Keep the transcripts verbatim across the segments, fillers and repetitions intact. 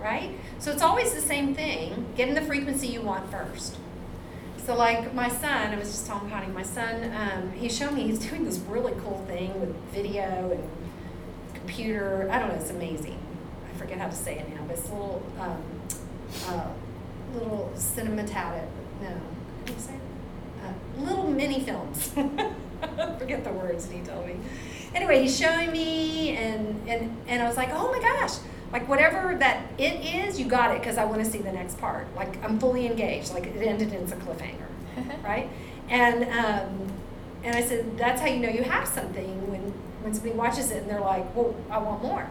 right? So it's always the same thing. Get in the frequency you want first. So like my son, I was just telling Connie, my son, um, he showed me he's doing this really cool thing with video and computer. I don't know, it's amazing. I forget how to say it now, but it's a little, um, uh, little cinematograph. No, how do you say it? Uh, little mini films. I forget the words that he told me. Anyway, he's showing me, and, and, and I was like, oh my gosh, like whatever that it is, you got it, because I want to see the next part. Like I'm fully engaged, like it ended in a cliffhanger, right? And um, and I said, that's how you know you have something, when, when somebody watches it and they're like, well, I want more.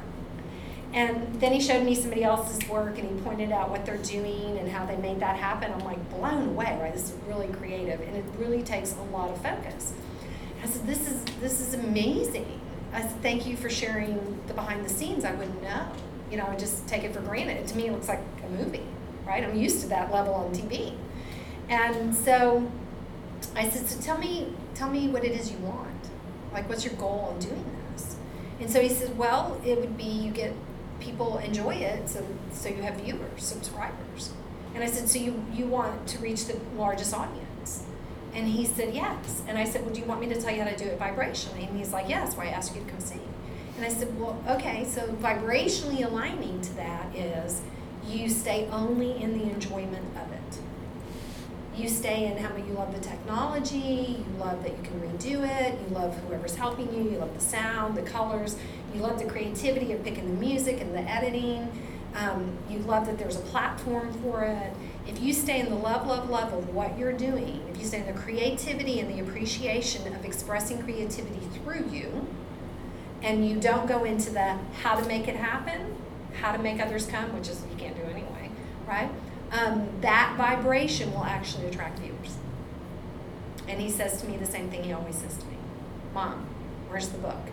And then he showed me somebody else's work, and he pointed out what they're doing and how they made that happen. I'm like blown away, right? This is really creative, and it really takes a lot of focus. I said, this is this is amazing. I said, thank you for sharing the behind the scenes. I wouldn't know. You know, I would just take it for granted. To me, it looks like a movie, right? I'm used to that level on T V. And so I said, so tell me, tell me what it is you want. Like, what's your goal in doing this? And so he said, well, it would be you get people enjoy it, so so you have viewers, subscribers. And I said, so you, you want to reach the largest audience? And he said, yes. And I said, well, do you want me to tell you how to do it vibrationally? And he's like, yes, why I asked you to come see. And I said, well, okay, so vibrationally aligning to that is you stay only in the enjoyment of it. You stay in how much you love the technology, you love that you can redo it, you love whoever's helping you, you love the sound, the colors, you love the creativity of picking the music and the editing, um, you love that there's a platform for it. If you stay in the love, love, love of what you're doing, if you stay in the creativity and the appreciation of expressing creativity through you, and you don't go into the how to make it happen, how to make others come, which is you can't do anyway, right? Um, that vibration will actually attract viewers. And he says to me the same thing he always says to me. Mom, where's the book?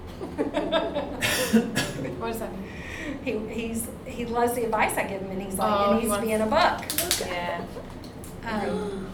What does that mean? He he's he loves the advice I give him, and he's like, Oh, it he needs to be wants- in a book. Yeah. Um,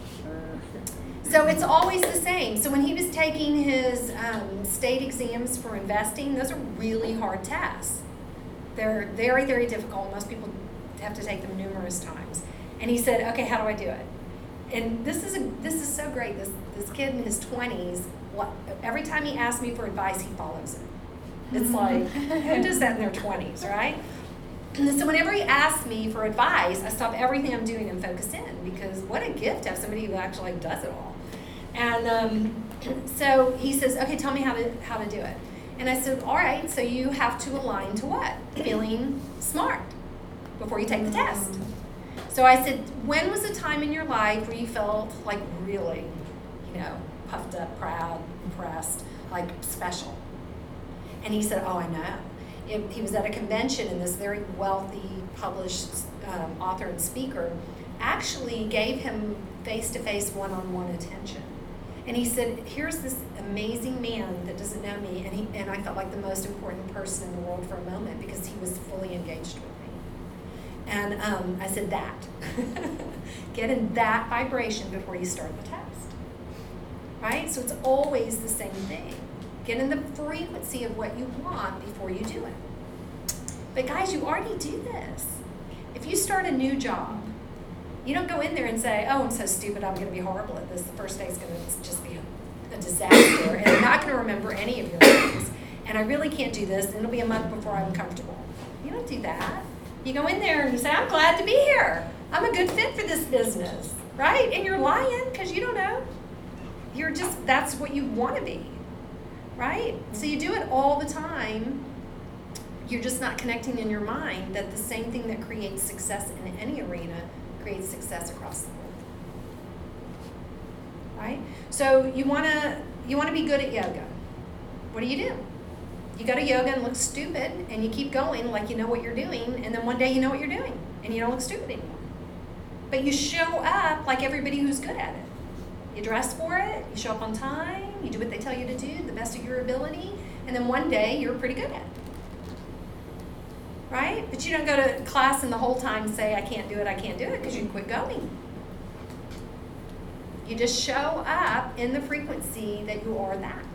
so it's always the same. So when he was taking his um, state exams for investing, those are really hard tests. They're very, very difficult. Most people have to take them numerous times. And he said, okay, how do I do it? And this is a, this is so great. This this kid in his twenties, what, every time he asks me for advice, he follows it. It's like, who does that in their twenties, right? And so whenever he asks me for advice, I stop everything I'm doing and focus in, because what a gift to have somebody who actually does it all. And um, so he says, okay, tell me how to how to do it. And I said, all right, so you have to align to what? Feeling smart before you take the test. So I said, when was a time in your life where you felt like really, you know, puffed up, proud, impressed, like special? And he said, oh, I know. It, he was at a convention, and this very wealthy, published um, author and speaker actually gave him face-to-face, one-on-one attention. And he said, here's this amazing man that doesn't know me, and he and I felt like the most important person in the world for a moment, because he was fully engaged with me. And um, I said, that. Get in that vibration before you start the test. Right? So it's always the same thing. Get in the frequency of what you want before you do it. But guys, you already do this. If you start a new job, you don't go in there and say, oh, I'm so stupid, I'm going to be horrible at this. The first day is going to just be a, a disaster, and I'm not going to remember any of your things. And I really can't do this, and it'll be a month before I'm comfortable. You don't do that. You go in there and you say, I'm glad to be here. I'm a good fit for this business, right? And you're lying because you don't know. You're just, that's what you want to be, right? So you do it all the time. You're just not connecting in your mind that the same thing that creates success in any arena creates success across the world, right? So you want to you want to be good at yoga. What do you do? You go to yoga and look stupid, and you keep going like you know what you're doing, and then one day you know what you're doing, and you don't look stupid anymore. But you show up like everybody who's good at it. You dress for it, you show up on time, you do what they tell you to do, the best of your ability, and then one day you're pretty good at it. Right? But you don't go to class and the whole time say, I can't do it, I can't do it, because you quit going. You just show up in the frequency that you are that.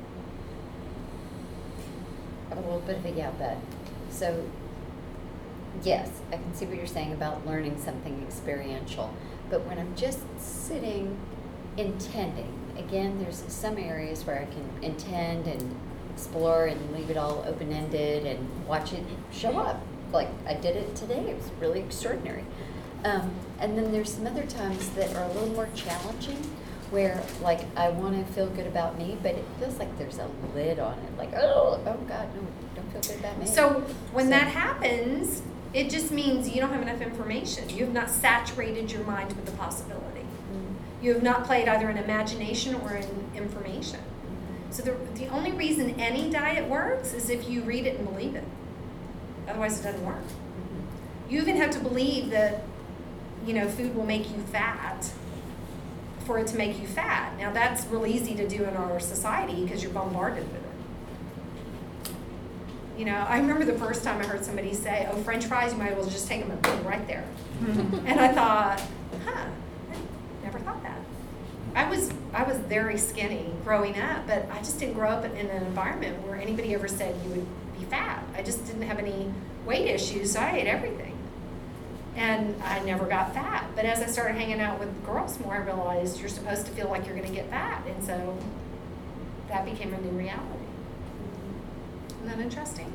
A little bit of a yeah, but so yes, I can see what you're saying about learning something experiential. But when I'm just sitting intending, again, there's some areas where I can intend and explore and leave it all open-ended and watch it show up. Like I did it today. It was really extraordinary. Um, and then there's some other times that are a little more challenging where like I want to feel good about me, but it feels like there's a lid on it. Like, oh, oh God, no, don't feel good about me. So when So- that happens, it just means you don't have enough information. You have not saturated your mind with the possibility. Mm. You have not played either in imagination or in information. So the, the only reason any diet works is if you read it and believe it. Otherwise it doesn't work. Mhm. You even have to believe that, you know, food will make you fat for it to make you fat. Now that's real easy to do in our society because you're bombarded with it. You know, I remember the first time I heard somebody say, oh, French fries, you might as well just take them and put them right there. And I thought, huh, I never thought that. I was I was very skinny growing up, but I just didn't grow up in an environment where anybody ever said you would be fat. I just didn't have any weight issues, so I ate everything. And I never got fat. But as I started hanging out with girls more, I realized you're supposed to feel like you're going to get fat. And so that became a new reality. Isn't that interesting?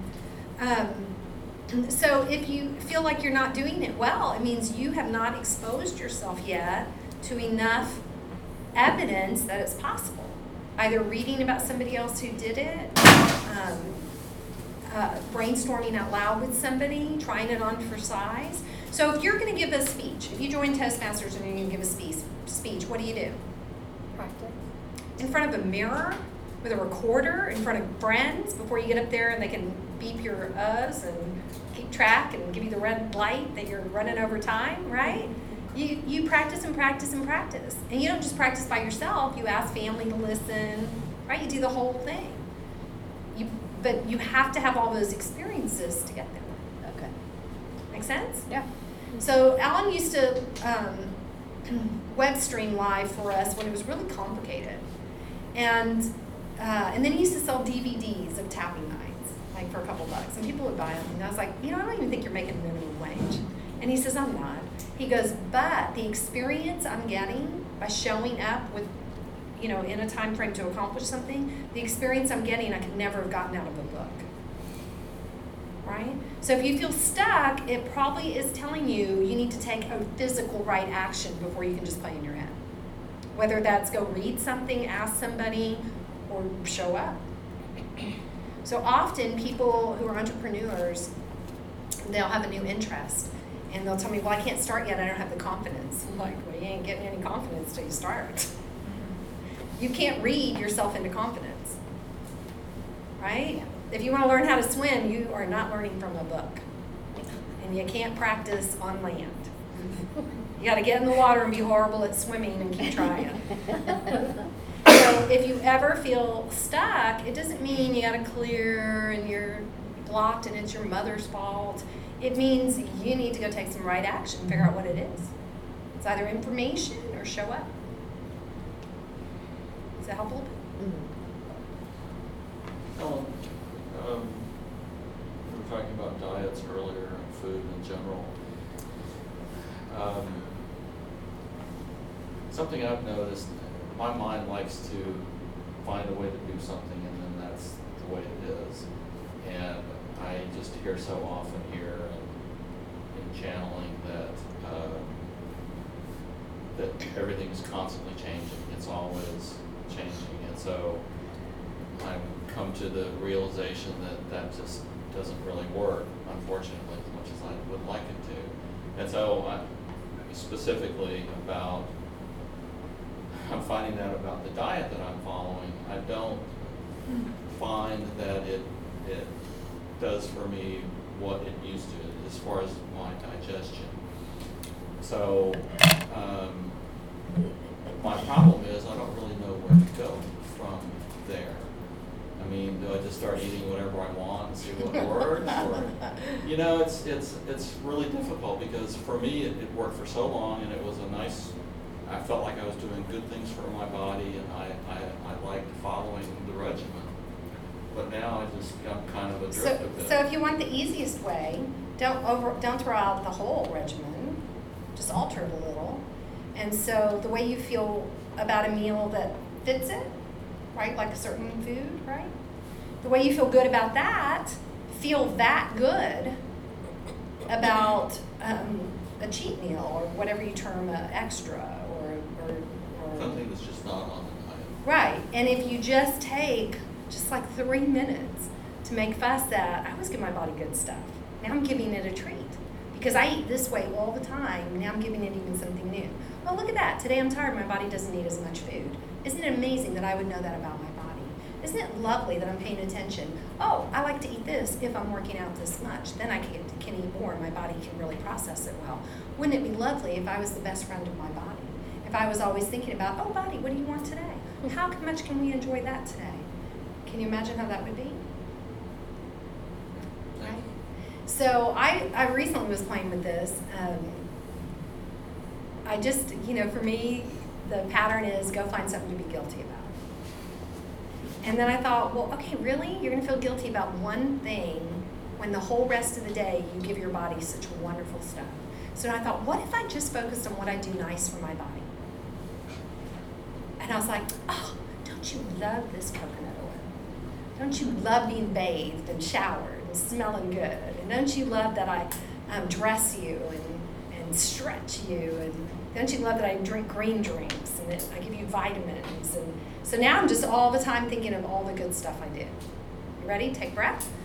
Mhm. Um, so if you feel like you're not doing it well, it means you have not exposed yourself yet to enough evidence that it's possible. Either reading about somebody else who did it, um, uh, brainstorming out loud with somebody, trying it on for size. So if you're going to give a speech, if you join Toastmasters and you're going to give a speech, speech, what do you do? Practice. In front of a mirror, with a recorder, in front of friends, before you get up there and they can beep your uhs and keep track and give you the red light that you're running over time, right? You, you practice and practice and practice. And you don't just practice by yourself, you ask family to listen, right? You do the whole thing. You, but you have to have all those experiences to get there. Okay. Make sense? Yeah. So Alan used to um, web stream live for us when it was really complicated. And uh, and then he used to sell D V Ds of tapping nights, like for a couple bucks. And people would buy them. And I was like, you know, I don't even think you're making minimum wage. And he says, I'm not. He goes, but the experience I'm getting by showing up with, you know, in a time frame to accomplish something, the experience I'm getting I could never have gotten out of a book. Right? So if you feel stuck, it probably is telling you you need to take a physical right action before you can just play in your head. Whether that's go read something, ask somebody, or show up. So often people who are entrepreneurs, they'll have a new interest. And they'll tell me, well, I can't start yet, I don't have the confidence. I'm like, well, you ain't getting any confidence till you start. You can't read yourself into confidence, right? If you want to learn how to swim, you are not learning from a book. And you can't practice on land. You got to get in the water and be horrible at swimming and keep trying. So if you ever feel stuck, it doesn't mean you got to clear and you're blocked and it's your mother's fault. It means you need to go take some right action, figure out what it is. It's either information or show up. Does that help a little bit? Mm-hmm. Ellen, um, we were talking about diets earlier and food in general. Um, something I've noticed, my mind likes to find a way to do something and then that's the way it is. And I just hear so often here in, in channeling that uh, that everything's constantly changing. It's always changing. And so I've come to the realization that that just doesn't really work, unfortunately, as much as I would like it to. And so I, specifically about, I'm finding out about the diet that I'm following. I don't find that it it does for me what it used to as far as my digestion. So um, my problem is I don't really know where to go from there. I mean, do I just start eating whatever I want and see what works? Or, you know, it's it's it's really difficult because for me it, it worked for so long and it was a nice, I felt like I was doing good things for my body and I, I, I liked following the regimen. but now I just, I'm kind of adrift So, a bit. so if you want the easiest way, don't over, don't throw out the whole regimen, just alter it a little. And so the way you feel about a meal that fits it, right, like a certain food, right? The way you feel good about that, feel that good about um, a cheat meal or whatever you term a extra or, or, or Something that's just not on the diet. right. And if you just take just like three minutes to make fuss at, I always give my body good stuff. Now I'm giving it a treat because I eat this way all the time. Now I'm giving it even something new. Oh, look at that. Today I'm tired. My body doesn't need as much food. Isn't it amazing that I would know that about my body? Isn't it lovely that I'm paying attention? Oh, I like to eat this if I'm working out this much. Then I can, can eat more and my body can really process it well. Wouldn't it be lovely if I was the best friend of my body? If I was always thinking about, oh, body, what do you want today? How much can we enjoy that today? Can you imagine how that would be? Thank you. So I, I recently was playing with this. Um, I just, you know, for me, the pattern is go find something to be guilty about. And then I thought, well, okay, really? You're gonna feel guilty about one thing when the whole rest of the day you give your body such wonderful stuff. So I thought, what if I just focused on what I do nice for my body? And I was like, oh, don't you love this coconut oil? Don't you love being bathed and showered and smelling good? And don't you love that I um, dress you and, and stretch you? And don't you love that I drink green drinks and that I give you vitamins? And so now I'm just all the time thinking of all the good stuff I do. You ready? Take a breath.